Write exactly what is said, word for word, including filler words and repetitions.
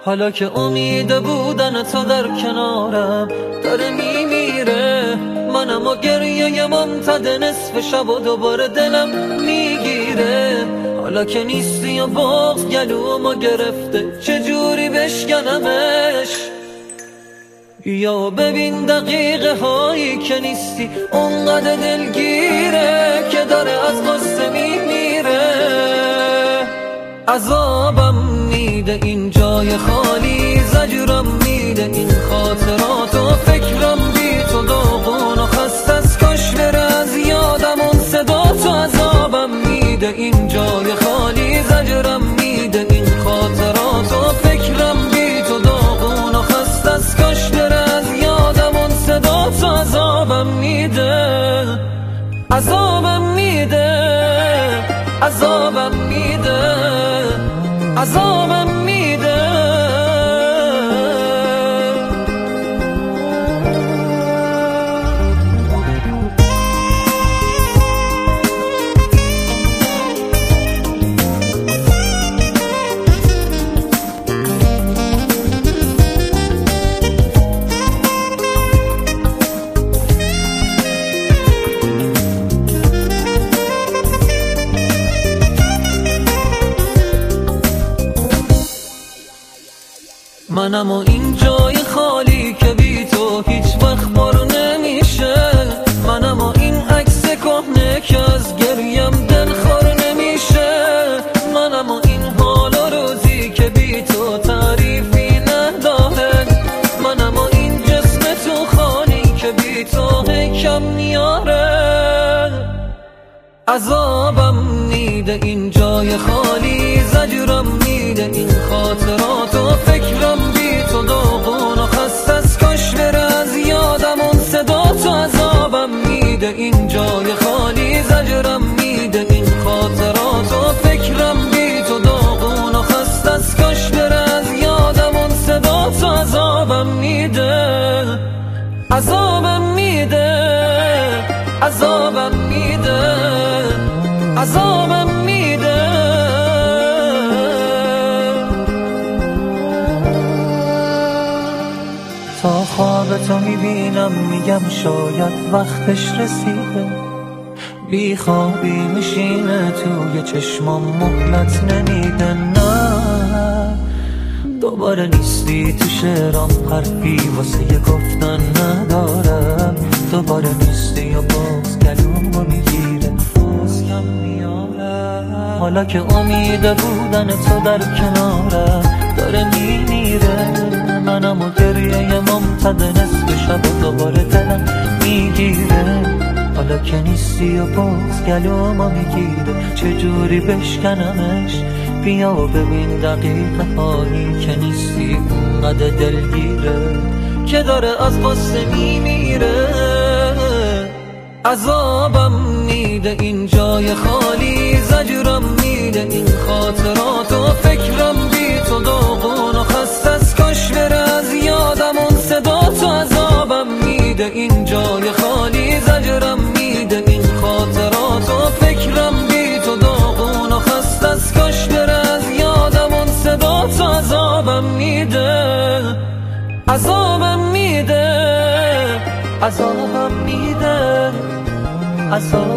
حالا که امید بودن تو در کنارم داره میمیره، منم و گریه ممتد نصف شب و دوباره دلم میگیره. حالا که نیستی و بغض گلومو گرفته، چجوری بشکنمش؟ یا ببین دقیقه هایی که نیستی اونقدر دلگیره که داره از غصه میمیره. عذابم میده این جای خالی، زجرم میده این خاطرات و فکرم بی تو داغون و خسته از کاش بره از یادم اون صدا تو. عذابم میده این جای خالی، زجرم میده این خاطرات و فکرم بی تو داغون و خسته از کاش بره از یادم اون صدا تو. عذابم میده، عذابم میده، عذابم میده، عذابم میده. منم و این جای خالی که بی تو هیچ وقت پر نمیشه. منم و این عکس کهنه که از گریم دلخور نمیشه. منم و این حال و روزی که بی تو تعریفی نداره. منم و این جسم تو خالی که بی تو کم نیاره. عذابم میده این جای خالی، زجرم میده این خاطرات و فکرم بی تو داغون و خسته از کاش بره از یادم اون صدا تو. عذابم میده این جای خالی، زجرم میده این خاطرات و فکرم بی تو داغون و خسته از کاش بره از یادم اون صدا تو. عذابم میده، عذابم میده، عذابم میده، عذابم میده. تا خواب تو میبینم میگم شاید وقتش رسیده. بی خوابی میشینه توی چشمام مهلت نمیده. نه دوباره نیستی تو شعرام، حرفی واسه گفتن ندارم. دوباره نیستی و باز گلومو میگیره، باز کم میاره. حالا که امید بودن تو در کنارم داره میمیره، منم و گریه ممتد نصف شب و دوباره دلم میگیره. حالا که نیستی و باز گلومو میگیره، چجوری بشکنمش؟ بیا و ببین دقیقه هایی که نیستی اونقدر دلگیره که داره از غصه میمیره. عذابم میده این جای خالی، زجرم میده این خاطرات و فکرم بی تو داغون و خسته از کاش بره از یادم اون صدا تو. عذابم میده این جای خالی، زجرم میده این خاطرات و فکرم بی تو داغون و خسته از کاش بره از یادم اون صدا تو. عذابم میده، عذابم میده، عذابم میده، عذابم